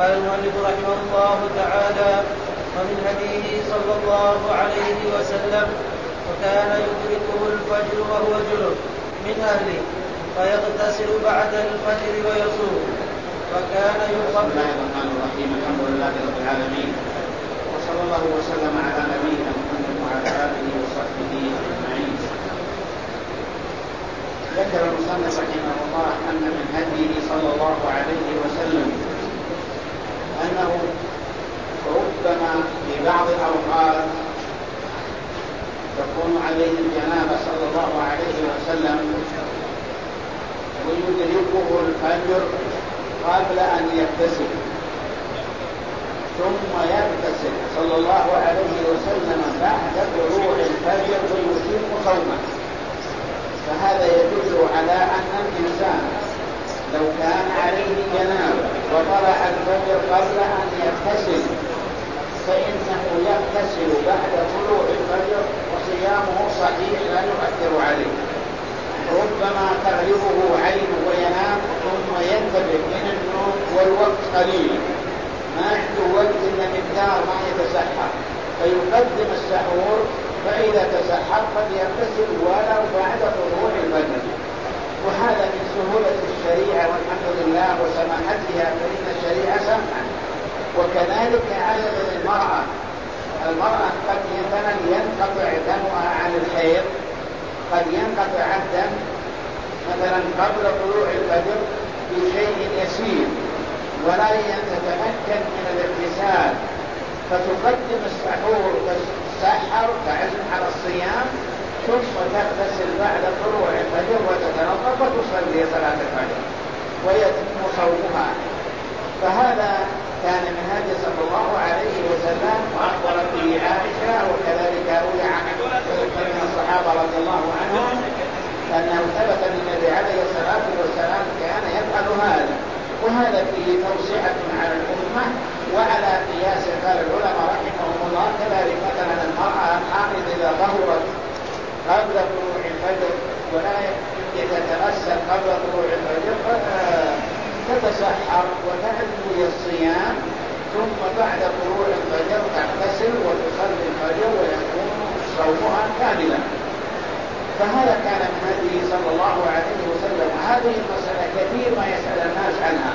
قال المؤلف رحمه الله تعالى: ومن هديه صلى الله عليه وسلم: وكان يدركه الفجر وهو جنب من أهله فيغتسل بعد الفجر ويصوم. وكان بسم الله الرحمن الرحيم. الحمد لله رب العالمين، وصلى الله وسلم على نبينا محمد وعلى آله وصحبه أجمعين. ذكر المصنف رحمه الله أن من هديه صلى الله عليه وسلم أنه ربما في بعض الأوقات تكون عليه الجنابة صلى الله عليه وسلم ويدركه الفجر قبل أن يغتسل، ثم يغتسل صلى الله عليه وسلم بعد طلوع الفجر ويتم صومه. فهذا يدل على أن الإنسان لو كان عليه جنابة وطلع الفجر قبل أن يغتسل فإنه يغتسل بعد طلوع الفجر وصيامه صحيح لا يؤثر عليه. ربما تغلبه عينه وينام ثم ينتبه من النوم والوقت قليل، ما عنده وقت إلا مقدار ما يتسحر فيقدم السحور، فإذا تسحر قد يغتسل ولو بعد طلوع الفجر. وهذا من سهولة الشريعة والحمد لله وسماحتها، فإن الشريعة سمحت. وكذلك عدد المرأة قد ينقطع دمها عن الحيض، قد ينقطع الدم مثلا قبل طلوع الفجر بشيء يسير ولا تتمكن من الاغتسال، فتقدم السحور تسحر تعزم على الصيام، ثم تغتسل بعد طلوع الفجر وتتنظف وتصلي صلاة الفجر ويتم صومها. فهذا كان من هدي صلى الله عليه وسلم، وأخبرت به عائشة وكذلك روي عن من الصحابة رضي الله عنهم أنه ثبت أن النبي عليه الصلاة والسلام كان يفعل هذا. وهذا فيه توسعة على الأمة وعلى قياس قال العلماء رحمهم الله. كذلك مثلا المرأة الحامل إذا ظهرت قبل طلوع الفجر ولا يتغسل قبل طلوع الفجر تتسحر وتنوي الصيام، ثم بعد طلوع الفجر تغتسل وتصلي الفجر ويكون صومها كاملا. فهذا كان من هديه صلى الله عليه وسلم. هذه المسألة كثير ما يسأل الناس عنها،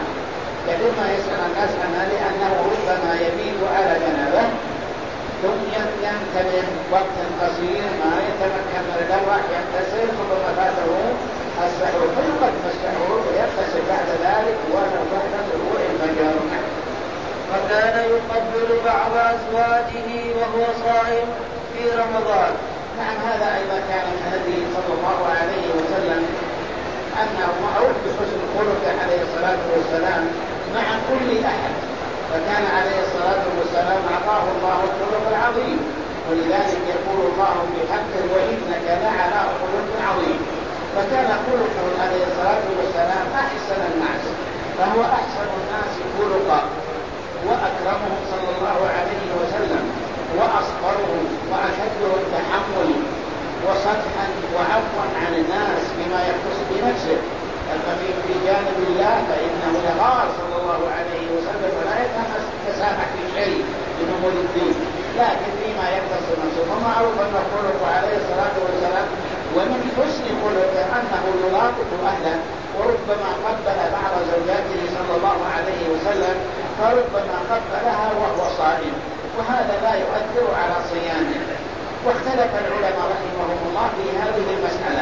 لأنه ربما يبيت على جنابه ثم ينتبه وقت قصير ما يتمكن من الجرح يغتسل ثم فاته السحور فيقدم السحور ويغتسل بعد ذلك ولو بعد طلوع الفجر. وكان يقبل بعض أزواجه وهو صائم في رمضان. نعم، هذا أيضا كان من هديه صلى الله عليه وسلم أنه معروف بحسن خلقه عليه الصلاة والسلام مع كل أحد، فكان عليه الصلاة والسلام أعطاه الله الخلق العظيم، ولذلك يقول الله بحقه: وإنك لعلى خلق عظيم. فكان خلقه عليه الصلاة والسلام أحسن الناس، فهو أحسن الناس خلقا وأكرمهم صلى الله عليه وسلم وأصبرهم وأشدهم تحملا وصفحا وعفوا عن الناس بما يختص بنفسه. أما في جانب الله فإنه يغار صلى الله عليه وسلم ولا يتسامح في شيء من أمور الدين، لكن فيما يختص نفسه. ومعروف أن خلقه عليه الصلاة والسلام ومن حسن خلقه أنه يلاطف أهله، وربما قبل بعض زوجاته صلى الله عليه وسلم، فربما قبلها وهو صائم، وهذا لا يؤثر على صيامه. واختلف العلماء رحمهم الله في هذه المسألة: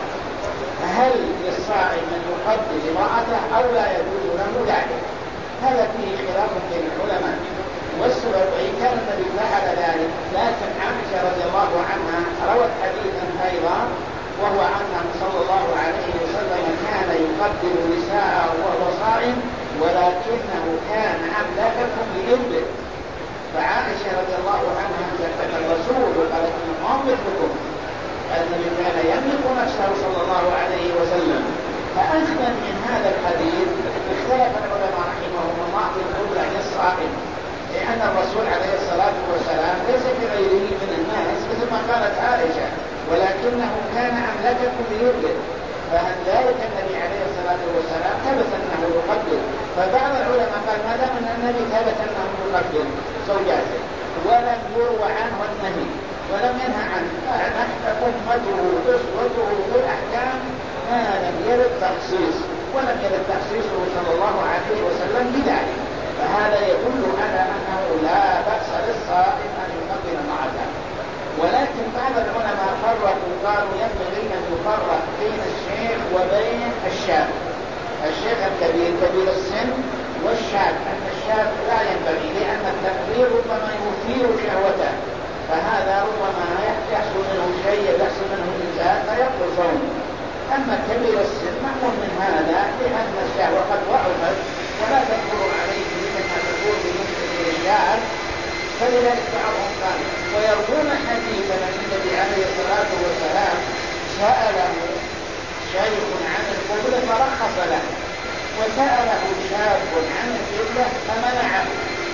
هل للصائم من يقبل امرأته أو لا يجوز له ذلك؟ هذا فيه خلاف بين العلماء. والسبب إن كان النبي فعل ذلك، لكن عائشة رضي الله عنها روت حديثا أيضا وهو عنه صلى الله عليه وسلم كان يقبل نساءه وهو صائم ولكنه كان أملككم لإبله. فعائشة رضي الله عنها سكت الرسول وقالت: ما مثلكم؟ النبي كان يملك نفسه صلى الله عليه وسلم. فأخذا من هذا الحديث اختلف العلماء رحمهم الله في القبل عن الصائم، لأن الرسول عليه الصلاة والسلام ليس كغيره من الناس مثل ما قالت عائشة، ولكنه كان أملككم ليبلغ. فهل ذلك النبي عليه الصلاة والسلام ثبت أنه يقبل، فبعض العلماء قال ما دام أن النبي ثبت أنه يقدم زوجاته ولم يروى عنه النهي ولم ينهى عنه، فنحن أمته أسوته بالأحكام ما لم يرد تخصيص، ولم يرد تخصيصه صلى الله عليه وسلم بذلك، فهذا يدل على أنه لا بأس للصائم أن يقدم معها. ولكن بعض العلماء فرقوا قالوا ينبغي أن يفرق بين الشيخ وبين الشاب. الشيخ الكبير كبير السن والشاب، أن الشاب لا ينبغي لأن التكبير ربما يثير شهوته، فهذا ربما يحصل منه شيء يحصل منه إنسان فيقضي صومه. أما كبير السن معلوم من هذا لأن الشهوة قد ضعفت ولا تكبر عليه مثل ما تكون بالنسبة للشاب، فلذلك بعضهم قال ويروون حديثا النبي عليه الصلاة والسلام سأله شيخ عن القبلة فرخص له، وسأله شاب عن القبلة فمنعه.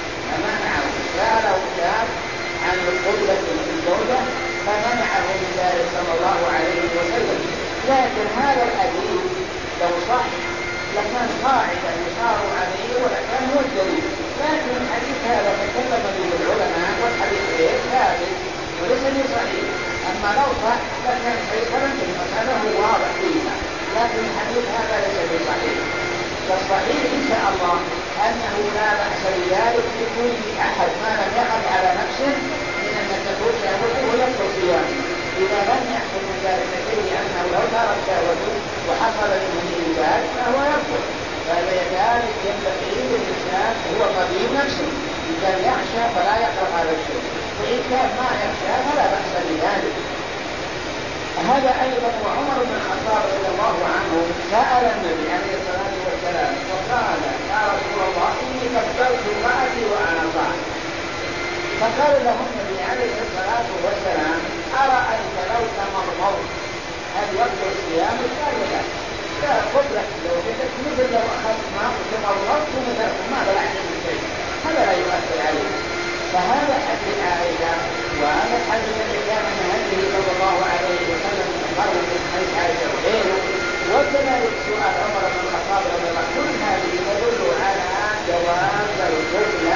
سأله شاب عن القبلة الزوجة فمنعه من ذلك صلى الله عليه وسلم. لكن هذا الحديث لو صح لكان قاعدة يصار عليه ولكان هو الدليل، لكن الحديث هذا تكلم به العلماء والحديث غير ثابت وليس بصحيح. أما لو صح لكان شيئا في المسألة هو واضح فيها، لكن الحديث هذا ليس بصحيح. فالصحيح إن شاء الله أنه لا بأس بذلك لكل أحد ما لم يقل على نفسه من أن تكون شهوته ويحصل صيامه. إذا لم يحصل من ذلك شيء أنه لو دارت شهوته وحصل منه ذلك فهو يرفض. فلذلك ينبغي للإنسان هو طبيب نفسه، إن كان يخشى فلا يقرأ هذا الشيء، وإن كان ما يخشى فلا بأس بذلك. هذا أيضا وعمر بن الخطاب رضي الله عنه سأل النبي عليه الصلاة والسلام وقال يا رسول الله إني كبرت امرأتي وأنا صائم، فقال له النبي عليه الصلاة والسلام أرأيت لو تمرضت هل يبطل الصيام؟ قال لا قبلة زوجتك مثل لو أخذت ماء وتمرضت مثلك ما بلعت من شيء، هذا لا يؤثر عليه. فهذا حديث عائشة، وهذا الحديث الذي كان من هديه صلى الله عليه وسلم قال من حديث عائشة وغيره، وكذلك سؤال عمر بن الخطاب رضي الله عنه، كل هذه تدل على جواز القبلة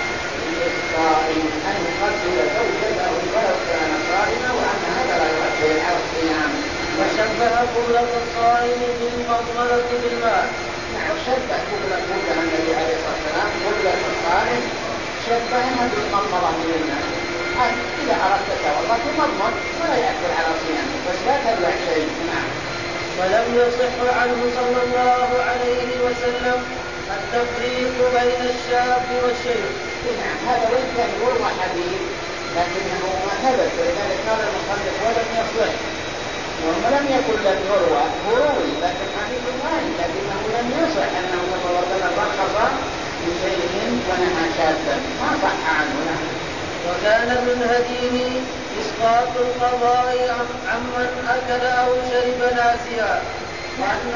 للصائم أن يقبل زوجته ولو كان صائما، وأن هذا لا يؤثر على الصيام. وشبه قبلة الصائم بالمضمضة بالماء. نعم، شبه قبلة النبي عليه الصلاة والسلام قبلة الصائم شبهها بالمضمضة من الماء. إذا أردت تتوضأ تمضمض ولا يأكل على صيامه بس لا تبلع شيء. نعم. ولم يصح عنه صلى الله عليه وسلم التفريق بين الشاب والشيخ. نعم، هذا وإن كان يروى حديث لكنه ما ثبت، ولذلك قال المصنف ولم يصح، ولم يكن لم يروى روي لكن حديث واحد لكنه لم يصح أنه صلى الله عليه وسلم رخص بشيء ونهى شاذا، ما صح عنه. وكان من هديه إسقاط القضاء عمن أكل أو شرب ناسيا، وأن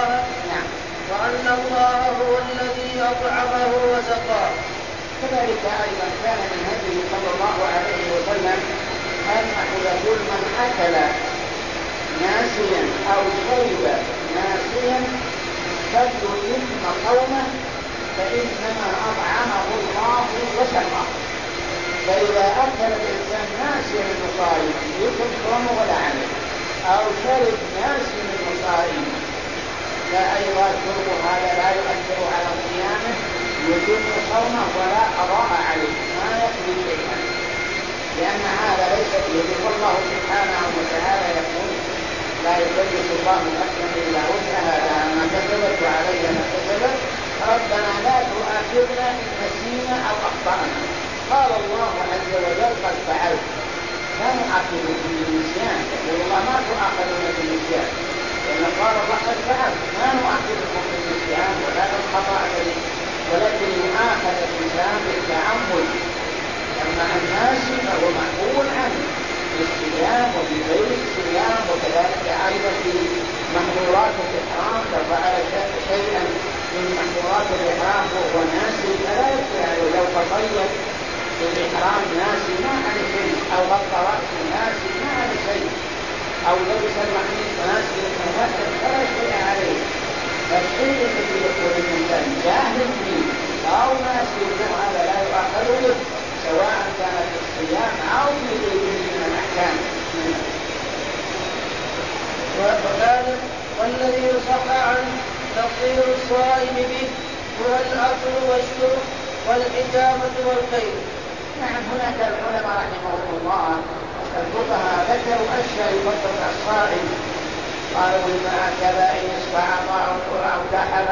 الله هو الذي أطعمه وسقاه. كذلك أيضا كان من هديه صلى الله عليه وسلم أنه يقول من أكل ناسيا أو شرب ناسيا فليتم صومه فإنما أطعمه الله وسقاه. فإذا أكل الإنسان ناسيا المصائم يتم صومه ولا عليه، أو شرب ناسيا المصائم فأيضا شرب هذا لا يؤثر على صيامه، يتم صومه ولا قضاء عليه، ما يقضي شيئا، لأن هذا ليس فيه. والله سبحانه وتعالى يقول لا يكلف الله نفسا إلا وسعها لها ما كسبت وعليها ما كسبت ربنا لا تؤاخذنا إن نسينا أو أخطأنا. قال الله عز وجل قد فعلت، لا نؤاخذكم بالنسيان، يقول الله ما تؤاخذون بالنسيان، لأن قال الله قد فعلت ما نؤاخذكم بالنسيان ولا بالخطأ، ولكن يؤاخذ الإنسان بالتعمد. أما الناس فهو معقول عنه بالصيام وبغير الصيام، وكذلك أيضا في محظورات الإحرام لو فعل شيئا من محظورات الإحرام وهو ناسي فلا يفعل. لو تطيب في الإحرام ناسي ما عليه شيء، أو غطى رأسه ناسي ما عليه شيء، أو لبس المحيط ناسي فلا شيء عليه. فالشيء الذي يكون الإنسان جاهل فيه أو ناسي هذا لا يؤخذ به، سواء كان في الصيام أو في غيره من الأحكام. وكذلك والذي صح عنه تفطير الصائم به هو الأكل والشرب والحجامة والقيل. نعم، هناك العلماء رحمهم الله الفقهاء ذكروا أشياء يفطر الصائم، قالوا الماء كذا إن استعط أو كحل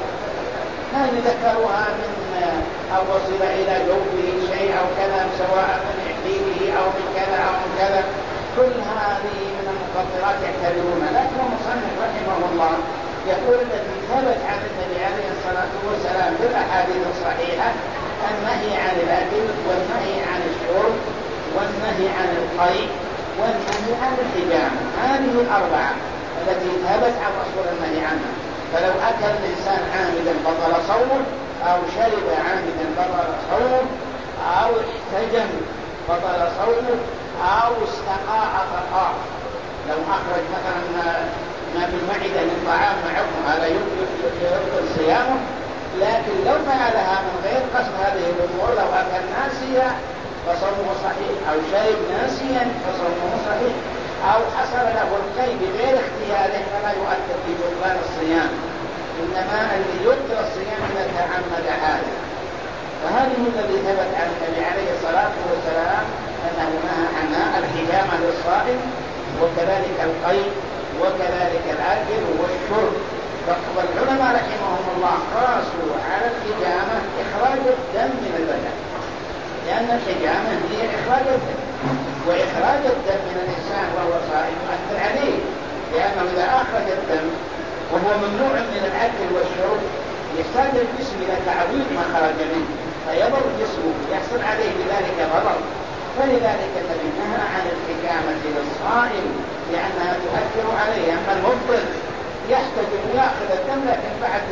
هذه ذكروها من أو وصل إلى جوفه شيء أو كذا، سواء من إحليله أو من كذا أو من كذا، كل هذه من المفطرات يعتبرون. لكن المصنف رحمه الله يقول الذي ثبت عن النبي عليه الصلاة والسلام في الأحاديث الصحيحة النهي عن الأكل والنهي عن الشرب والنهي عن القيء والنهي عن الحجامة، هذه الأربعة التي ثبت عن رسول النهي عنها. فلو أكل الإنسان عامدا بطل صومه، أو شرب عامدا بطل صومه، أو احتجم بطل صومه، أو استقاء فقاء. لو أخرج مثلا ما في المعدة من طعام معه هذا يبطل صيامه، لكن لو فعلها من غير قصد هذه الأمور، لو أكل ناسيا فصومه صحيح، أو شرب ناسيا فصومه صحيح، أو حصل له القيء بغير اختياره فلا يؤثر في بطلان الصيام، إنما الذي يبطل الصيام إذا تعمد هذا. فهذه الذي ثبت عن النبي عليه الصلاة والسلام أنه نهى عن الحجامة للصائم، وكذلك القيء، وكذلك الأكل والشرب. والعلماء رحمهم الله قاسوا على الحجامة إخراج الدم من البدن، لأن الحجامة هي إخراج الدم، وإخراج الدم من الإنسان وهو صائم يؤثر عليه، لأنه إذا أخرج الدم وهو ممنوع من الأكل والشرب يحتاج الجسم إلى تعويض ما خرج منه، فيضر جسمه يحصل عليه بذلك ضرر. فلذلك النبي نهى عن الحجامة للصائم لأنها تؤثر عليه. أما المفطر يحتاج أن يأخذ الدم، لكن بعد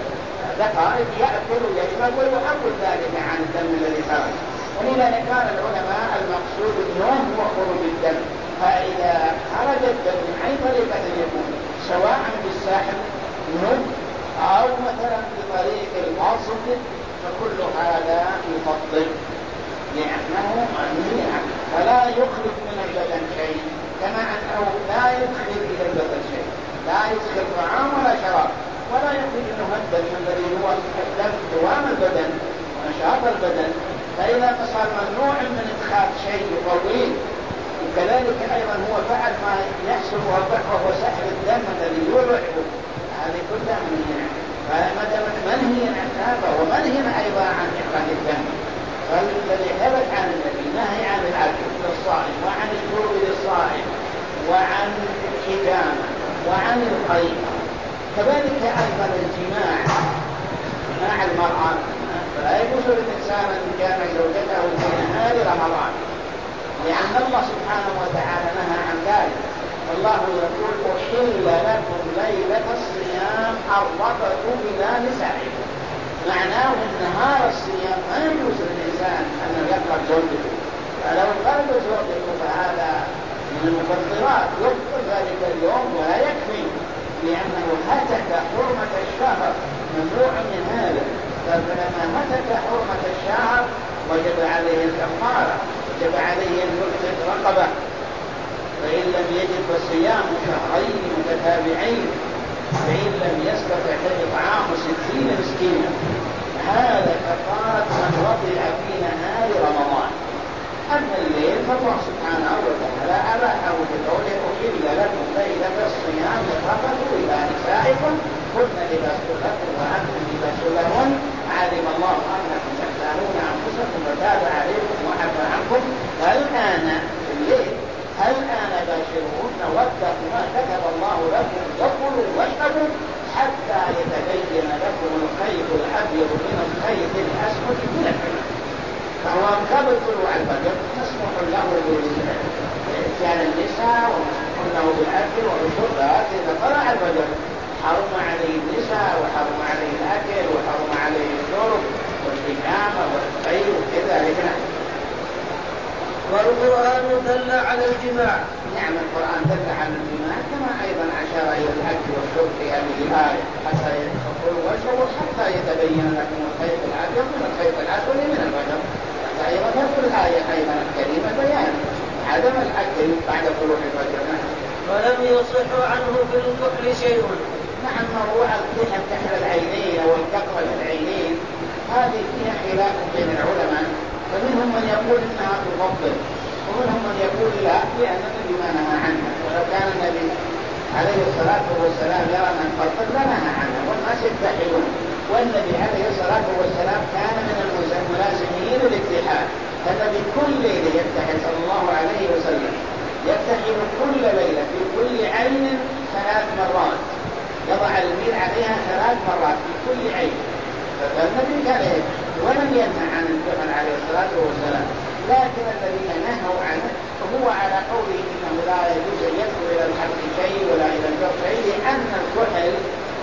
دقائق يأكل ويشرب ويحول ذلك عن الدم الذي خرج. ولذلك قال العلماء المقصود النوم هو خروج الدم، فإذا خرج الدم من أي طريقة يكون، سواء بالساحل نوم أو مثلا بطريق القاصد، فكل هذا يفضل لأنه منهي عنه، فلا يخرج من البدن شيء، كما أنه لا يدخل إلى البدن شيء، لا يدخل طعام ولا شراب، ولا يخرج منه الدم الذي هو الدم دوام البدن ونشاط البدن. فإذا صار ممنوع من إدخال شيء طويل، وكذلك أيضا هو فعل ما يحصل وهو سحب الدم الذي يضعف، هذه كلها منهي عنه. فما دام منهي عن هذا ومنهي أيضا عن إخراج الدم، فالذي ثبت عن النبي نهي عن الأكل للصائم، وعن الشرب للصائم، وعن الحجامة، وعن القيء. كذلك أيضا الجماع مع المرأة، فلا يجوز للإنسان أن يجامع زوجته في نهار رمضان، لأن الله سبحانه وتعالى نهى عن ذلك. الله يقول أحل لكم ليلة الصيام الرفث إلى نسائكم، معناه أن نهار الصيام ما يجوز للإنسان أن يقرب زوجته، فلو قرب زوجته فهذا من المفطرات يبطل ذلك اليوم ولا يكفي، لأنه هتك حرمة الشهر، ممنوع من هذا. فلما هتك حرمة الشهر وجب عليه الكفارة، وجب عليه أن يلقي رقبة، فإن لم يجد فصيام شهرين متتابعين، فإن لم يستطع فإطعام 60 مسكينا. هذا كفارة من وطئ في نهار رمضان. أما الليل فالله سبحانه وتعالى أباحه بقوله أحل لكم ليلة الصيام الرفث إلى نسائكم هن لباس لكم وأنتم لباس لهن، علم الله أنكم تختارون أنفسكم وتاب عليكم وعفى عنكم، فالآن في الليل الآن باشرون واتقوا ما كتب الله لكم وكلوا واشربوا حتى يتبين لكم الخيط الأبيض من الخيط الأسود من الفجر، فهو قبل طلوع الفجر مسموح له بإتيان النساء ومسموح له بالأكل والشرب. إذا طلع الفجر حرم عليه النساء وحرم عليه الأكل وحرم عليه الشرب والحجامة والخير وكذلك. والقرآن دل على الجماع. نعم، القرآن دل على الجماع كما أيضا أشار إلى الأكل والشرب في هذه الآية حتى يدخلوا واشربوا حتى يتبين لكم الخيط الأبيض من الخيط الأسود من الفجر. أيضا في الآية أيضا الكريمة بيان عدم الأكل بعد طلوع الفجر. ولم يصح عنه في الكحل شيء. نعم، موضوع الكحل كحل العينين أو الكحل في العينين هذه فيها خلاف بين العلماء، فمنهم من يقول إنها تفضل ومنهم من يقول لا لأن النبي ما نهى عنها، ولو كان النبي عليه الصلاة والسلام يرى من فضل لنهى عنها والناس يكتحلون، والنبي عليه الصلاة والسلام كان من الملازمين للاكتحال، فالنبي كل ليلة يكتحل صلى الله عليه وسلم، يكتحل كل ليلة في كل عين 3 مرات، يضع الميل عليها 3 مرات في كل عين، فالنبي كان يكتحل ولم ينهى عن الكحل عليه الصلاة والسلام. لكن الذين نهوا عنه فهو على قوله انه لا يجوز ان يدخل الى الحلق شيء ولا الى الجرح شيء، لان الكحل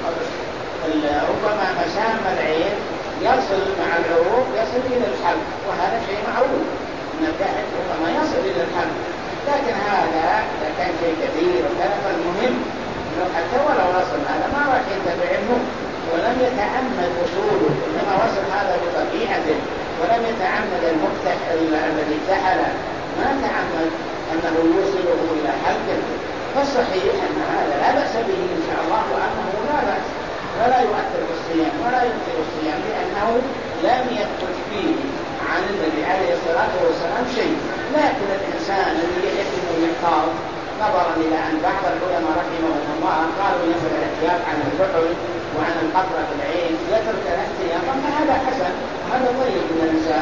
ربما مسام العين يصل مع العروق يصل الى الحلق، وهذا شيء معروف ان الكحل ربما يصل الى الحلق، لكن هذا اذا كان شيء كثير وكان فالمهم انه حتى ولو وصل هذا ما راح ينتفع منه ولم يتعمد وصوله، انما وصل هذا بطبيعته ولم يتعمد المفتح الذي اكتحل ما تعمد انه يوصله الى حلقه، فالصحيح ان هذا لا باس به ان شاء الله، وانه لا باس ولا يؤثر بالصيام ولا يبطل الصيام، لانه لم يثبت فيه عن النبي عليه الصلاه والسلام شيء. لكن الانسان الذي يحب انه يحتاط نظرا الى ان بعض العلماء رحمهم الله قالوا ينبغي الاحتياط عن الكحل وعن القطره في العين يترك الاحتياط، فهذا حسن، هذا طيب من الانسان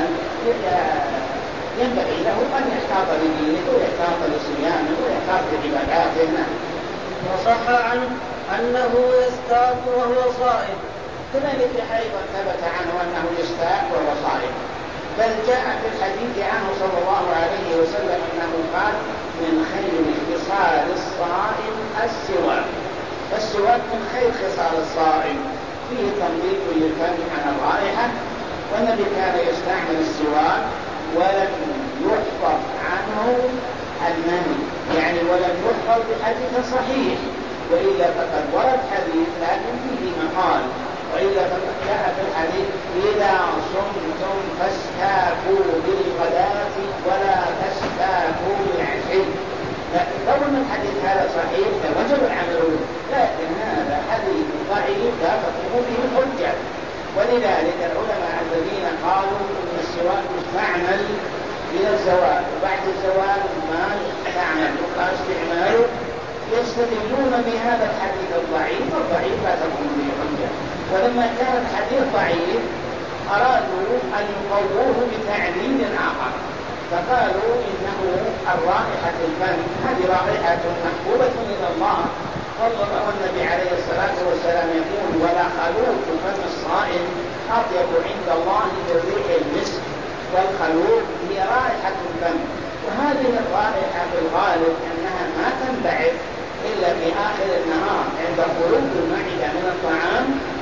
ينبغي له ان يحتاط لدينه ويحتاط لصيامه ويحتاط لعباداته. وصح عنه انه يستاق وهو صائم. كذلك ايضا ثبت عنه انه يستاق وهو صائم، بل جاء في الحديث عنه صلى الله عليه وسلم انه قال من خير خصال الصائم السواك، فالسواك من خير خصال الصائم، فيه تنظيف للفم عن الرائحة، والنبي كان يستعمل السواك ولم يحفظ عنه المني، يعني ولم يحفظ بحديث صحيح، وإلا فقد ورد حديث لكن فيه مقال، وإلا فقد جاء في الحديث إذا صمتم فاستاكوا بالغداة ولا تستاكوا بالعشي. لو أن الحديث هذا صحيح فوجب العمل به، لكن هذا حديث ضعيف لا تقوم به الحجة، ولذلك العلماء الذين قالوا أن السواك يستعمل إلى الزوال وبعد الزوال ما يستعمل يقال استعماله، يستدلون بهذا الحديث الضعيف، والضعيف لا تقوم به حجة، ولما كان الحديث ضعيف أرادوا أن يقووه بتعليل آخر، فقالوا إنه الرائحة الفم هذه رائحة محبوبة إلى الله، والنبي عليه الصلاة والسلام يقول ولا خلوق فم الصائم أطيب عند الله من ريح المسك، والخلوق هي رائحة الفم، وهذه الرائحة في الغالب أنها ما تنبعث إلا في آخر النهار عند خروج المعدة من الطعام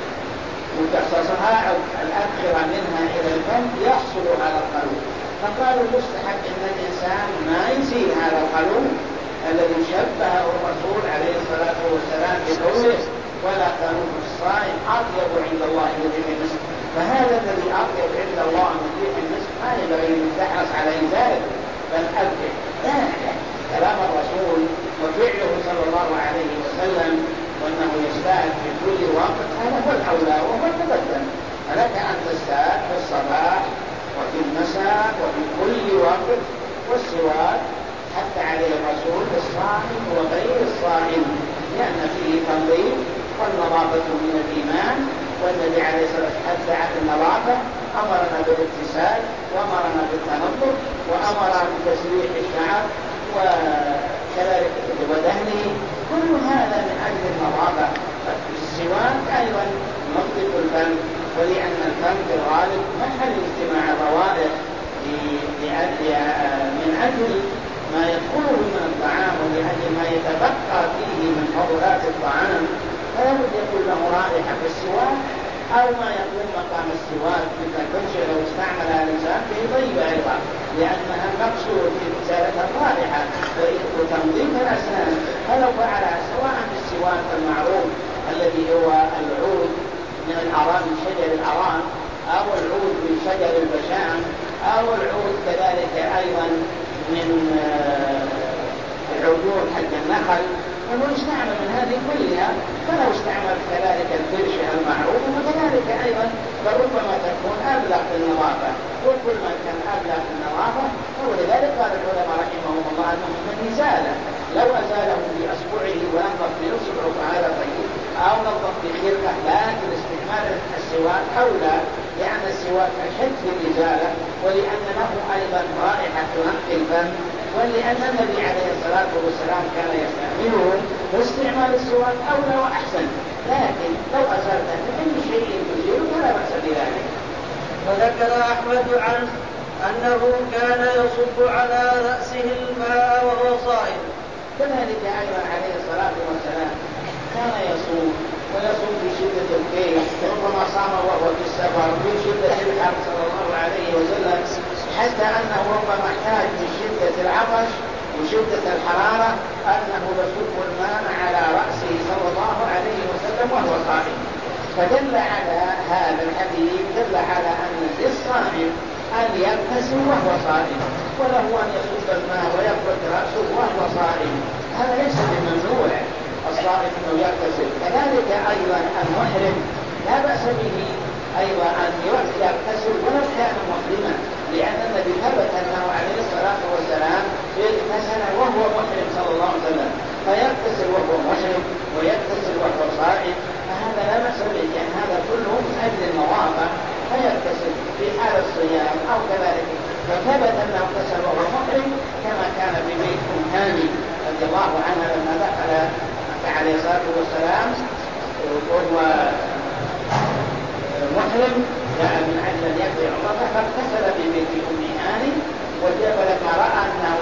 وتصصها أو الأدخرة منها إلى الفم يحصل على الخلوق، فقالوا يستحق أن الإنسان ما يزيل هذا الخلوق الذي شبهه الرسول عليه الصلاة والسلام بقوله ولا خلوق الصائم أطيب عند الله من ريح المسك، فهذا الذي أطيب عند الله من ريح المسك ما ينبغي أن تحرص على ذلك، بل أبكي كلام الرسول وفعله صلى الله عليه وسلم وأنه يستاك في كل وقت هذا هو الأولى وهو المقدم، فلك أن تستاك في الصباح وفي المساء وفي كل وقت، والسواك حتى عليه الرسول الصائم وغير الصائم لأن فيه تنظيف، والنظافة من الإيمان، والنبي عليه الصلاة والسلام حتى عن النظافة أمرنا بالاغتسال وأمرنا بالتنظف وأمر بتسريح الشعر وكذلك ودهنه، كل هذا من أجل النظافة. السواك أيضا ينظف الفم، ولأن الفم في الغالب محل اجتماع الروائح من أجل ما يدخله من الطعام ولأجل ما يتبقى فيه من فضلات الطعام، فلا بد يكون له رائحة في السواك أو ما يكون مقام السواك مثل الفرشة لو استعملها الإنسان فيه طيبة أيضا، لأنها المقصود في إزالة الرائحة وتنظيف الأسنان، فلو فعلها سواء بالسواك شجر البشام أو العود كذلك أيضا من العجول حق النخل، فهو يستعمل من هذه كلها. فلو استعمل كذلك الفرشة المعروف وكذلك أيضا فربما تكون أبلغ في النظافة، وكل ما كان أبلغ في النظافة. ولذلك قال العلماء رحمهم الله أنه من إزالة، لو أزاله بأصبعه ونظف بأصبعه فهذا طيب، أو نظف بخرقة، لكن استعمال السواك أولى، لأن السواك أشد في الإزالة، ولأن له أيضا رائحة تنقي الفم، ولأن النبي عليه الصلاة والسلام كان يستعمله، واستعمال السواك أولى وأحسن. لكن لو أزالته بأي شيء يزيل فلا بأس بذلك. وذكر أحمد عنه أنه كان يصب على رأسه الماء وهو صائم. كذلك أيضا عليه الصلاة والسلام كان يصوم، ويصوم في شدة الكيس، ربما صام وهو في السفر في شدة الحر صلى الله عليه وسلم، حتى أنه ربما احتاج من شدة العطش وشدة الحرارة أنه يصب الماء على رأسه صلى الله عليه وسلم وهو صائم. فدل على هذا الحديث دل على أن للصائم أن يغتسل وهو صائم، وله أن يصب الماء ويفرد رأسه وهو صائم، هذا ليس بممنوع الصائم أنه يغتسل. كذلك أيضا المحرم لا بأس به أيضا أن يغتسل ولو كان محرما، لأن النبي ثبت أنه عليه الصلاة والسلام اغتسل وهو محرم صلى الله عليه وسلم، فيغتسل وهو محرم ويغتسل وهو صائم، فهذا لا بأس به، لأن هذا كله من أجل النظافة، فيغتسل في حال الصيام أو كذلك. فثبت أنه اغتسل وهو محرم، كما كان في بيت أم هاني رضي الله عنها لما دخل عليه الصلاة والسلام وهو محرم جاء من أجل أن يقضي عمرته، فاغتسل في بيت أم هاني. ولما رأى أنه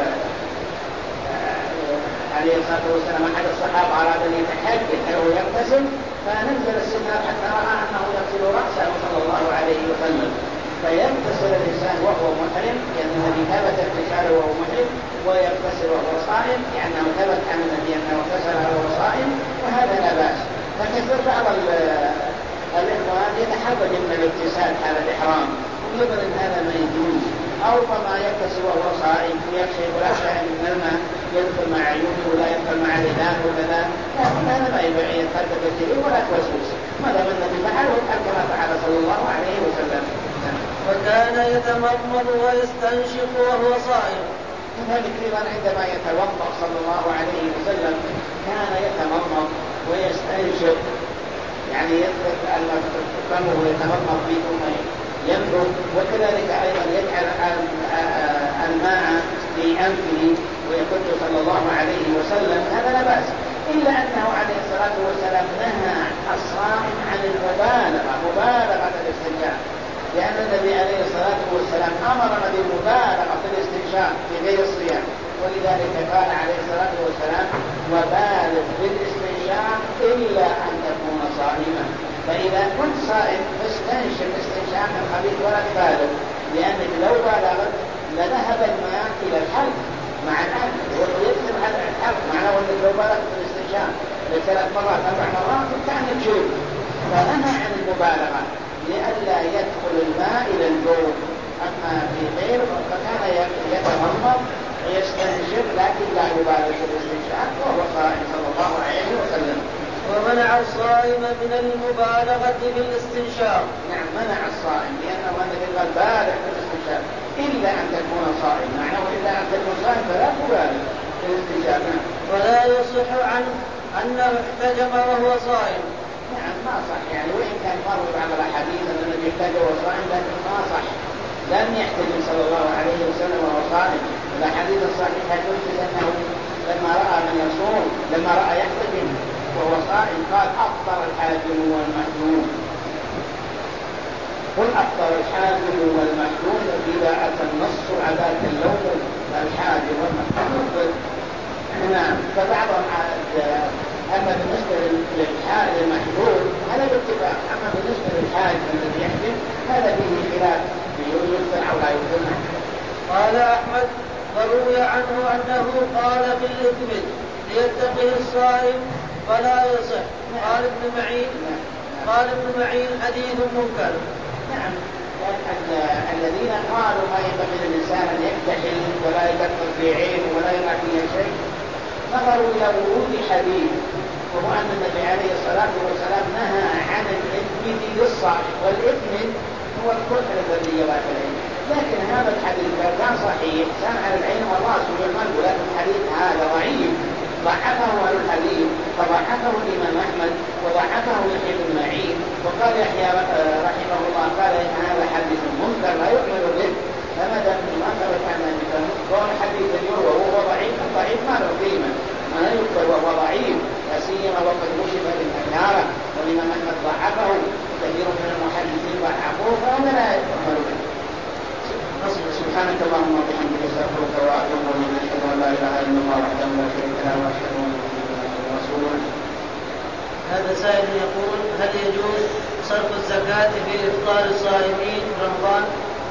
عليه الصلاة والسلام أحد الصحابة أراد أن يتحدث له يغتسل، فنزل السنة حتى رأى أنه يغسل رأسه صلى الله عليه وسلم. فيغتسل الإنسان وهو محرم، لأن النبي ثبت اغتساله وهو محرم، ويغتسل وهو صائم، لأنه ثبت عن النبي أنه اغتسل وهو صائم، وهذا لا بأس. فكثر بعض الإخوان يتحرج من الاغتسال على الإحرام ويظن أن هذا ما يجوز، أو ربما يغتسل وهو صائم ويخشى ولا شيء من الماء يدخل مع عيونه ولا يدخل مع رداه وكذا، لكن هذا ما ينبغي أن يتحدث كثير ولا توسوس، ما دام النبي فعله كما فعل صلى الله عليه وسلم. وكان يتمضمض ويستنشق وهو صائم. كذلك أيضا عندما يتوضأ صلى الله عليه وسلم كان يتمضمض ويستنشق، يعني يثبت أن فمه يتمضمض به ثم ينفخ، وكذلك أيضا يجعل الماء في أنفه ويقول صلى الله عليه وسلم، هذا لا بأس، إلا أنه عليه الصلاة والسلام نهى الصائم عن مبالغة الاستنشاق، لأن النبي عليه الصلاة والسلام أمرنا بالمبالغة في الاستنشاق في غير الصيام، ولذلك قال عليه الصلاة والسلام وبالغ في الاستنشاق إلا أن تكون صائما. فإذا كنت صائم فاستنشق استنشاقا خفيفا ولا تبالغ، لأنك لو بالغت لذهب الماء إلى الحلق مع الأكل ويكتب على الحلق، معناه أنك لو بالغت في الاستنشاق ل3 مرات 4 مرات كأنك شرب. فنهى عن المبالغة لئلا يدخل الماء إلى الجوف. أما في غير فكان يتمضمض ويستنشق لكن لا يبالغ في الاستنشاق وهو صائم صلى الله عليه وسلم. ومنع الصائم من المبالغة بالاستنشاق. نعم، منع الصائم لأنه النبي قال بالغ في الاستنشاق إلا أن تكون صائم، معناه إلا أن تكون صائم فلا تبالغ في الاستنشاق. ولا يصح عنه أنه احتجم وهو صائم. نعم ما صح، يعني وإن كان مر بعض الأحاديث أن النبي احتجم وهو صائم، لكن ما صح، لم يحتجم صلى الله عليه وسلم وهو صائم. الأحاديث الصحيحة تثبت أنه لما رأى من يصوم لما رأى يحتجم وهو صائم قال أفطر الحاجم والمحجوم. قل أفطر الحاجم والمحجوم إذا أتى النص على اللوم الحاجم والمحجوم. نعم، فبعضهم أما بالنسبة للحاج المحجوم هذا باتفاق، أما بالنسبة للحاج الذي يحجم هذا به خلاف يدفع أو لا يدفع. قال أحمد وروي عنه أنه قال بالإثم ليتقي الصائم فلا يصح. قال ابن معين حديث منكر. نعم، الذين قالوا ما ينبغي للإنسان أن يكتحل ولا يكتر في عين ولا يرى فيها شيء نظروا إلى ورود حديث وهو أن النبي عليه الصلاة والسلام نهى عن الإثم للصائم، والإثم هو الكحل الذي يبات العين. لكن هذا الحديث لو كان صحيح كان على العين والرأس والقلب، ولكن الحديث هذا ضعيف ضعفه أهل الحديث، فضعفه الإمام أحمد وضعفه يحيى بن معين، وقال يحيى رحمه الله قال إن هذا حديث منكر لا يؤمن به. فما دام ما ثبت عن كون حديث يروى وهو ضعيف، الضعيف ما له قيمة، ما يقبل وهو ضعيف، لا سيما وقد وشف بالنكارة، والإمام أحمد ضعفه كثير من المحدثين ضعفوه، فهذا لا يؤمن به. سبحانك اللهم وبحمدك استغفرك واتوب اليك، اشهد ان لا اله الا الله وحده لا شريك له واشهد ان محمدا رسول الله. هذا سائل يقول: هل يجوز صرف الزكاة في إفطار الصائمين في رمضان؟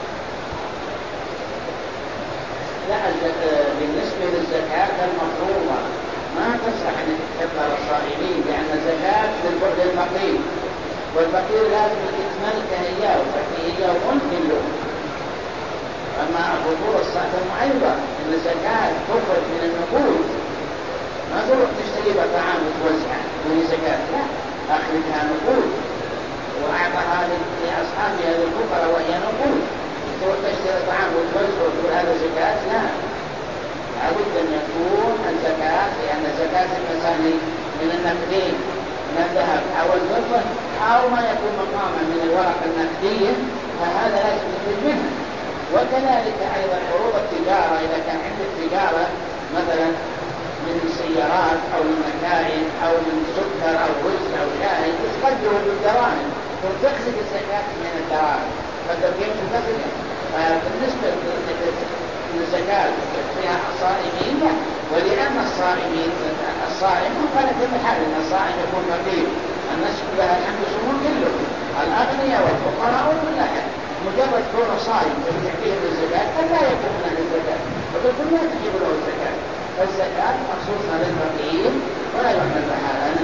لا، بالنسبة للزكاة المفروضة ما تصلح أن تفطر الصائمين، لأن الزكاة للفقير، والفقير لازم يتملك إياه وتعطيه إياه ممكن له. أما فطور الصائم أيضا إن الزكاة تخرج من النقود، ما تروح تشتري طعام وتوزعه من زكاة، لا، أخرجها نقود وأعطها لأصحابها للفقراء وهي نقود. تروح تشتري طعام وتوزعه وتقول هذا زكاة، لا، لابد أن يكون الزكاة، لأن زكاة المساهل من النقدين من الذهب أو الفضة أو ما يكون مقاما من الورق النقدية، فهذا لازم يخرج منه. وكذلك أيضا عروض التجارة، إذا كان عندك تجارة مثلا من سيارات أو من مكائن أو من سكر أو رز أو شاي، تقدره بالدراهم وتخرج الزكاة من الدراهم، فتقيم تخرج. فبالنسبة للزكاة فيها الصائمين، ولأن الصائم قال في محل أن الصائم يكون فقير، الناس كلها الحمد شمول كله، الأغنياء والفقراء وكل أحد، مجرد كون صائم وتعطيه الزكاة قد لا يكون من الزكاة، وتقول لا تجيب له الزكاة. فالزكاة مخصوصة للفقير ولا يعمل بها لنا.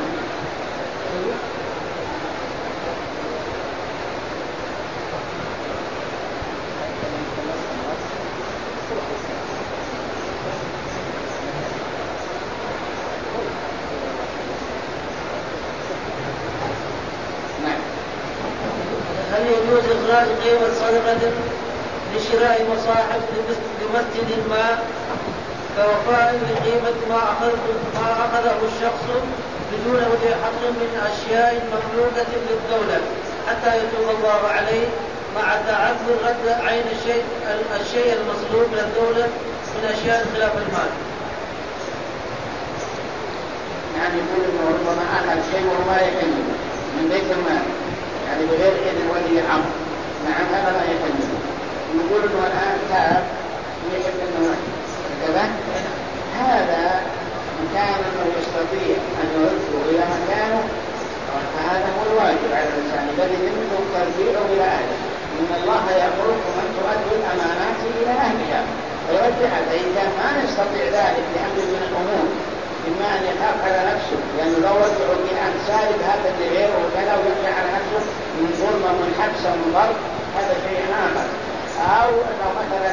هل يجوز إخراج قيمة صدقة لشراء مصاحف لمسجد ما كوفاء بقيمة ما أخذه الشخص بدون وجه حق من أشياء مملوكة للدولة حتى يتوب الله عليه، مع تعذر رد عين الشيء المسلوب للدولة من أشياء خلاف المال؟ يعني يقول إنه ربما أخذ شيء وهو لا يحل من بيت المال، يعني بغير إذن ولي الأمر، نعم هذا لا يحل. يقول إنه الآن تاب ويحب إنه كذا، هذا مكان أنه يستطيع أن يرده إلى مكانه، فهذا هو الواجب على الإنسان الذي يمكن ترجيعه إلى أهله. إن الله يأمركم أن تؤدوا الأمانات إلى أهلها ويرجعها. فإن كان ما يستطيع ذلك لأمر من الأمور، إما أن يخاف على نفسه لأنه لو رجعوا إلى أن سالب هذا اللي غيره وكذا ويرجع على نفسه من ظلم ومن حبس ومن ضرب، هذا شيء آخر. أو أنه مثلا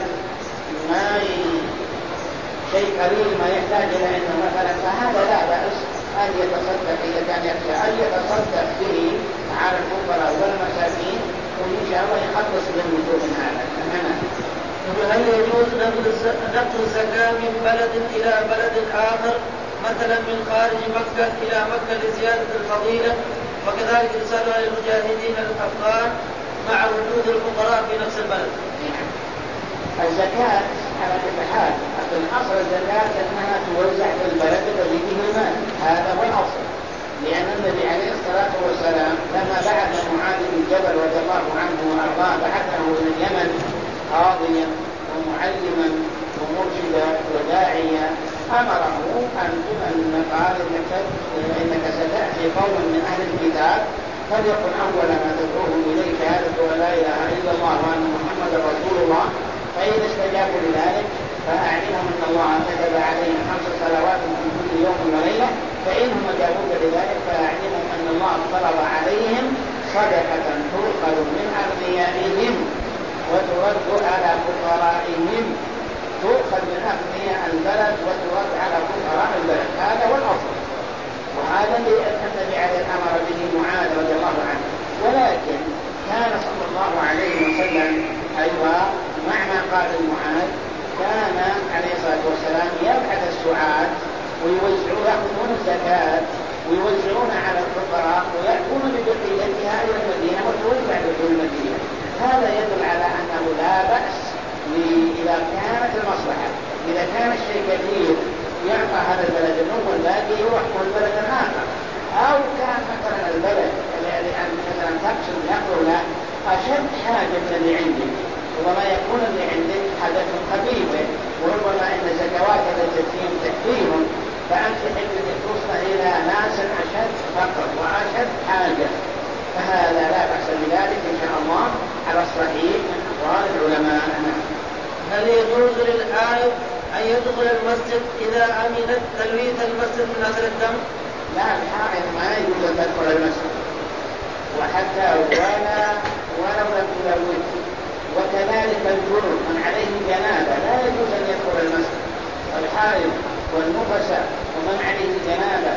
شيء قليل ما يحتاج إلى أنه مثلا، فهذا لا بأس أن يتصدق إذا كان يخشى أن يتصدق به على الفقراء والمساكين، وإن شاء الله يخلص بالوجوه من هذا. هل يجوز نقل الزكاة من بلد إلى بلد آخر، مثلا من خارج مكة إلى مكة لزيادة الفضيلة، وكذلك إرسال المجاهدين الأفغان مع وجود الفقراء في نفس البلد؟ الزكاة على كل حال، لكن أصل الزكاة أنها توزع في البلد الذي فيه المال، هذا هو الأصل. لأن النبي عليه الصلاة والسلام لما بعث معاذ بن جبل رضي الله عنه وأرضاه بعثه إلى اليمن قاضيا ومعلما ومرشدا وداعيا، أمره أن قال إنك ستأتي قوما من أهل الكتاب فليكن أول ما تدعوهم إليه شهادة أن لا إله إلا الله وأن محمدا رسول الله، فإذا استجابوا لذلك فأعلمهم أن الله كتب عليهم 5 صلوات في كل يوم وليلة، فإنهم أجابوك لذلك فأعلمهم أن الله فرض عليهم صدقة تؤخذ من أغنيائهم ويوزعون يأخذون الزكاة ويوزعون على الفقراء ويأتون ببقيتها إلى المدينة وتوزع في المدينة. هذا يدل على أنه لا بأس إذا كانت المصلحة، إذا كان الشيء كثير يعطى هذا البلد الأول والباقي يروح البلد الآخر، أو كان مثلا البلد لأن مثلا تقسم نقله أشد حاجة من اللي عندك، وربما يكون اللي عندك حدث خفيفة وربما إن زكوات ليست فيهم تكفيهم، فأنت حكمة توصل إلى ناس أشد فقر وأشد حاجة، فهذا لا بأس بذلك إن شاء الله على الصحيح من أقوال العلماء. هل يجوز للحائض أن يدخل المسجد إذا أمنت تلويث المسجد من أثر الدم؟ لا، الحائض ما يجوز أن تدخل المسجد، وحتى ولو لم تلوث. وكذلك الجنوب من عليه جنابة لا يجوز أن يدخل المسجد. الحائض والنفساء ومن عليه جنابة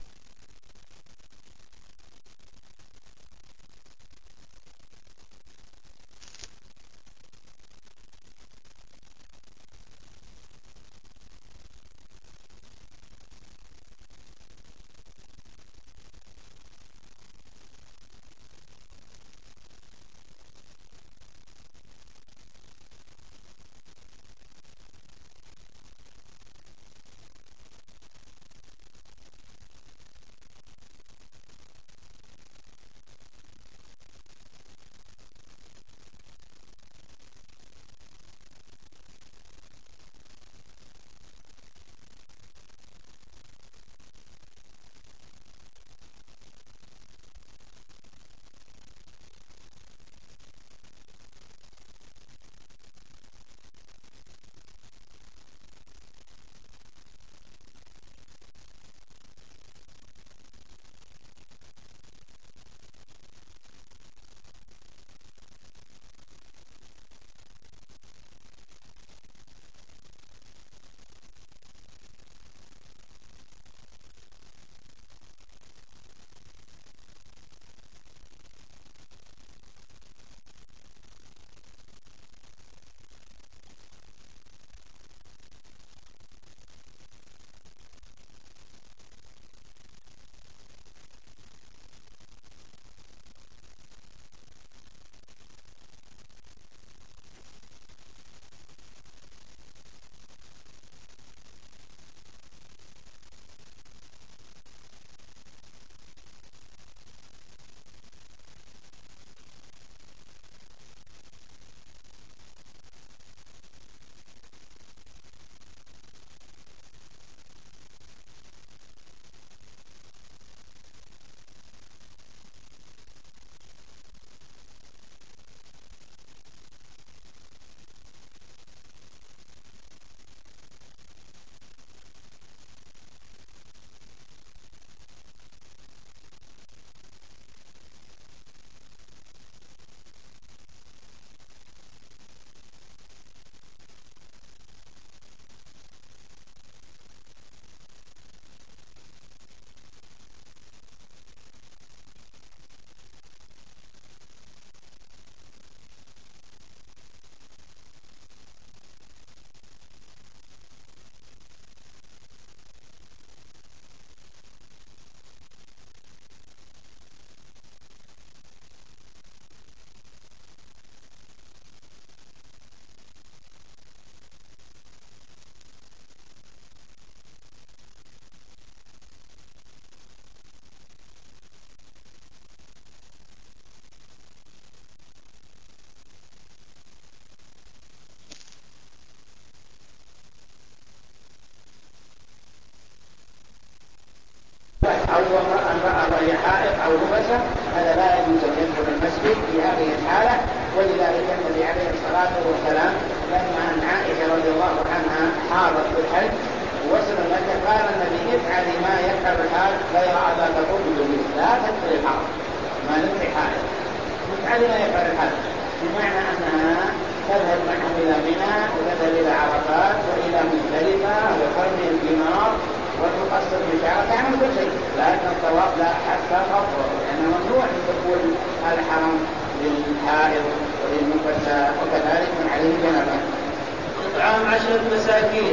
أو امرأة وهي حائض أو نفسة، هذا لا يجوز أن يدخل المسجد في هذه الحالة. ولذلك النبي عليه الصلاة والسلام لما أن عائشة رضي الله عنها حاضت في الحج وصل لك قال النبي افعلي ما يفعل الحائض غير أبا تقول بالجميل، لا تدخل الحائض ما نفعل حائض، افعلي ما يفعل الحائض، بمعنى أنها تذهب معه إلى منى وتذهب إلى عرفات وإلى مزدلفة وترمي الجمار وتقصر بشعرها، تعمل كل شيء، لكن الطواف لا حتى تطهر، لأنه ممنوع أن تدخل الحرم للحائض وللنفساء وكذلك من عليه جنابه. إطعام 10 مساكين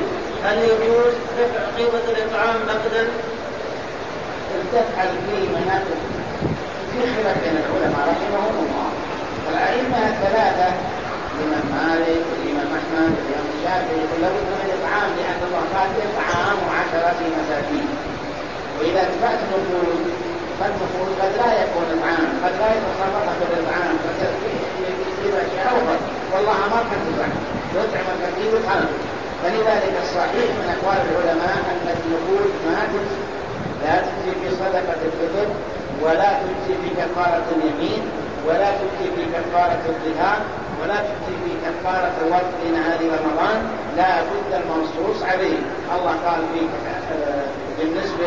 هل يجوز دفع قيمة الإطعام نقدا؟ الدفع القيمة نقدا في خلاف بين العلماء رحمهم الله. الأئمة الثلاثة الإمام مالك والإمام أحمد والإمام الشافعي يقول لابد من الإطعام، لأن الله قال إطعام 10 مساكين. وإذا دفعت نقود فالنقود قد لا يكون إطعام، قد لا يتصرف في الإطعام، قد يصير أشياء أخرى، والله أمر أن يطعم الفقير قلبه. فلذلك الصحيح من أقوال العلماء أن النقود ما تجزي، لا تجزي في صدقة الفطر، ولا تجزي في كفارة اليمين، ولا تجزي في كفارة الظهار، ولا تجزي في كفارة وقت نهار رمضان. لا بد المنصوص عليه. الله قال في بالنسبة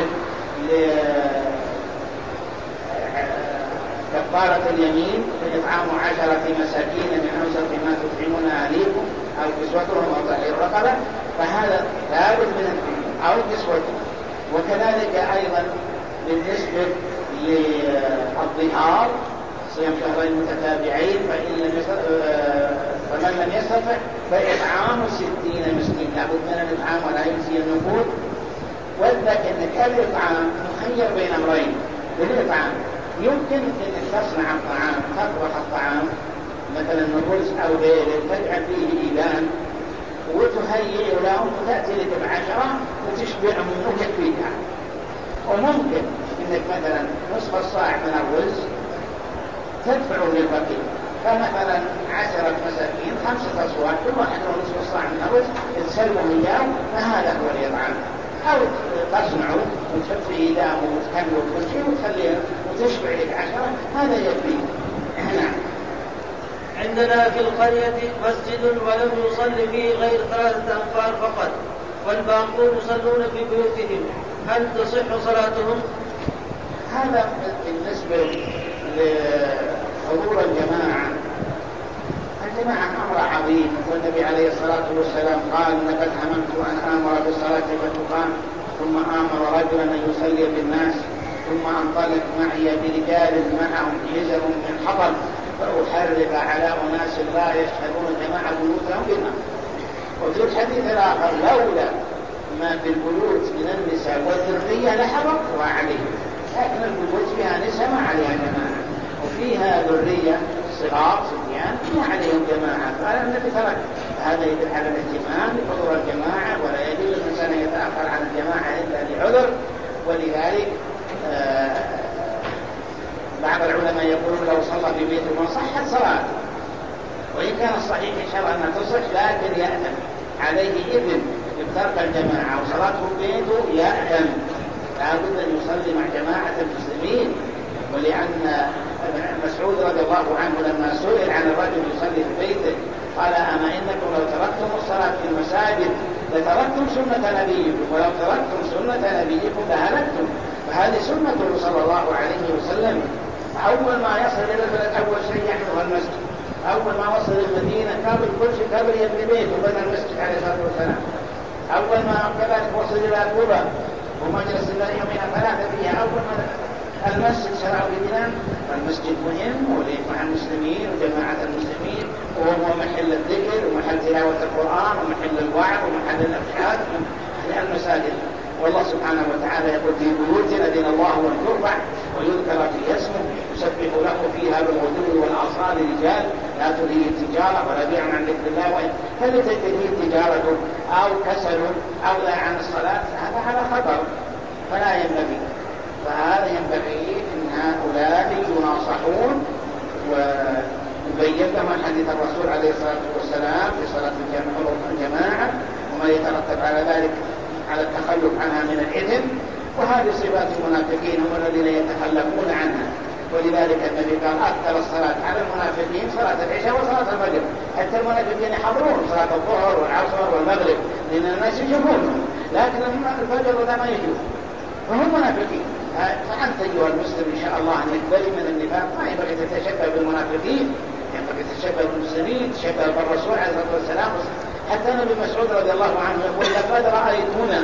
كفارة اليمين إطعام 10 مساكين من أوسط ما تطعمون أهليكم أو كسوتهم أو تحرير رقبة، فهذا لابد من الفطر أو كسوتهم. وكذلك أيضا بالنسبة للظهار صيام شهرين متتابعين، فمن لم يستطع فإطعام 60 مسكين. لابد من الإطعام ولا يجزي النقود. ولكن الإطعام مخير بين أمرين. بالإطعام يمكن أن تصنع الطعام، تطبخ الطعام مثلا الرز أو غيره، تجعل فيه إيلان وتهيئ لهم وتأتي لك ب10 وتشبعهم وتكفيها. وممكن أنك مثلا نصف الصاع من الرز تدفعه للفقير، فمثلا 10 مساكين 5 أصواع كل واحد نصف الصاع من الرز تسلمه إياه، فهذا هو الإطعام. أو تصنعه وتحط فيه دام وتكمل كل شيء وتخليه وتشبع لك 10، هذا يكفي. نعم. عندنا في القرية مسجد ولم يصلي فيه غير 3 أنفار فقط، والباقون يصلون في بيوتهم، هل تصح صلاتهم؟ هذا بالنسبة لحضور الجماعة. الجماعة أمر عظيم، والنبي عليه الصلاة والسلام قال: لقد هممت أن آمر بالصلاة فتقام، ثم آمر رجلا أن يصلي بالناس، ثم أنطلق معي برجال معهم حزم من حطب فأحرق على أناس لا يشهدون الجماعة بيوتهم بالنار. وفي الحديث الآخر: لولا ما في البيوت من النساء والذرية لحرقتها عليه. لكن البيوت فيها نساء ما عليها جماعة، وفيها ذرية صغار صبيان ما عليهم جماعة، قال النبي ترك. هذا يدل على الاهتمام بحضور الجماعة، ولا يجوز الإنسان أن يتأخر عن الجماعة إلا لعذر. ولذلك بعض العلماء يقولون لو صلى في بيته ما صحت صلاته، وإن كان الصحيح إن شاء الله أنها تصح، لكن يأثم عليه إذن بترك الجماعة وصلاته في بيته يأثم. لابد أن يصلي مع جماعة المسلمين. ولأن مسعود رضي الله عنه لما سئل عن الرجل يصلي في بيته قال: أما إنكم لو تركتم الصلاة في المساجد لتركتم سنة نبيكم، ولو تركتم سنة نبيكم لهلكتم. فهذه سنته صلى الله عليه وسلم. أول ما يصل إلى البلد أول شيء يحضر المسجد. أول ما وصل المدينة قبل كل شيء قبل يبني بيت وبنى المسجد عليه الصلاة والسلام. أول ما كذلك وصل إلى كوبا ومجلس يومين 3 فيها، أول ما المسجد شرعوا ببناء. المسجد مهم مع المسلمين وجماعة المسلمين، وهو محل الذكر ومحل تلاوة القرآن ومحل الوعظ ومحل الأبحاث المساجد. والله سبحانه وتعالى يقول: في بيوت أذن الله أن ترفع ويذكر في اسمه يسبح له فيها بالغدو والآصال رجال لا تلهيهم تجارة ولا بيع عن ذكر الله. هل تلهيهم تجارة أو كسل أو لا عن الصلاة؟ هذا على خطر، فلا ينبغي. فهذا ينبغي أن هؤلاء يناصحون ويبين لهم حديث الرسول عليه الصلاة والسلام في صلاة الجماعة وما يترتب على ذلك على التخلف عنها من الإثم. وهذه صفات المنافقين، هم الذين يتخلفون عنها. ولذلك النبي قال: أكثر الصلاة على المنافقين صلاة العشاء وصلاة المغرب. حتى المنافقين يحضرون صلاة الظهر والعصر والمغرب لأن الناس يشوفونهم، لكن الفجر ولا ما يشوف، فهم منافقين. فأنت أيها المسلم إن شاء الله أنك بريء من النفاق، ما ينبغي تتشبه بالمنافقين، ينبغي تتشبه بالمسلمين، تتشبه بالرسول عليه الصلاة والسلام. حتى النبي مسعود رضي الله عنه يقول: لقد رأيتنا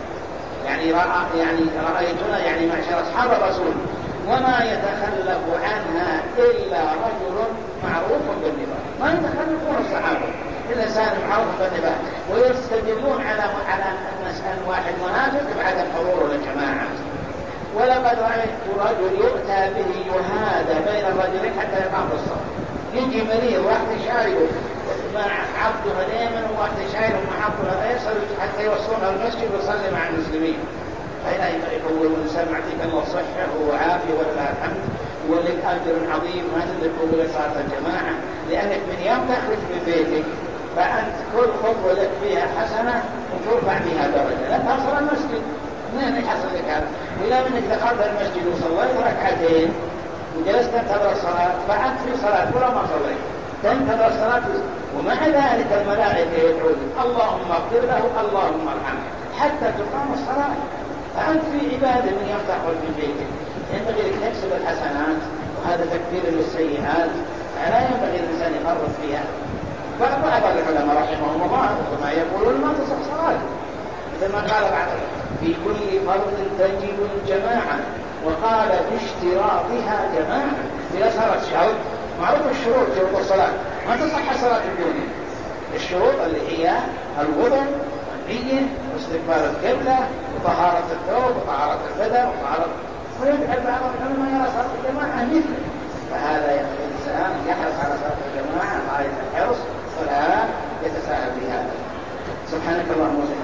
يعني معشر أصحاب الرسول وما يتخلف عنها إلا رجل معروف بالنفاق. ما يتخلفون الصحابة إلا إنسان معروف بالنفاق، ويستدلون على على أن واحد منافق بعد حضوره للجماعة. ولقد رأيت رجل يؤتى به يهادى بين الرجلين حتى يقام بالصف، يجي مريض واحد شايله مع عبده دائما وواحد شايله مع عبده يصل حتى يوصلون المسجد ويصلي مع المسلمين. فإلى يقولون سمعتك الله صحة وعافية ولله الحمد ولك أجر عظيم ما تدرك صلاة الجماعة، لأنك من يوم تخرج من بيتك فأنت كل خطوة لك فيها حسنة وترفع بها درجة. لا تصل المسجد منين يحصل لك هذا؟ وإلا منك دخلت المسجد وصليت ركعتين وجلست تنتظر الصلاة فأنت في صلاة ولا ما صليت، تنتظر الصلاة ومع ذلك الملائكة يدعون اللهم اغفر له اللهم ارحمه حتى تقام الصلاة. فأنت في عبادة من يوم تخرج من بيتك، ينبغي لك تكسب الحسنات وهذا تكفير للسيئات، فلا ينبغي الإنسان يفرط فيها. بعض العلماء رحمهم الله وما يقولون ما تصح صلاته، مثل ما قال بعض في كل فرض تجب الجماعة، وقال باشتراطها جماعة. إذا صارت شرط معروف الشروط شروط الصلاة ما تصح صلاة بدونه. الشروط اللي هي الوضوء والنية واستقبال القبلة وطهارة الثوب وطهارة البدن وطهارة ويجعل بعض العلماء يرى صلاة الجماعة مثله. فهذا يخلي الإنسان يحرص على صلاة الجماعة غاية الحرص ولا يتساهل بهذا. سبحانك اللهم وبحمدك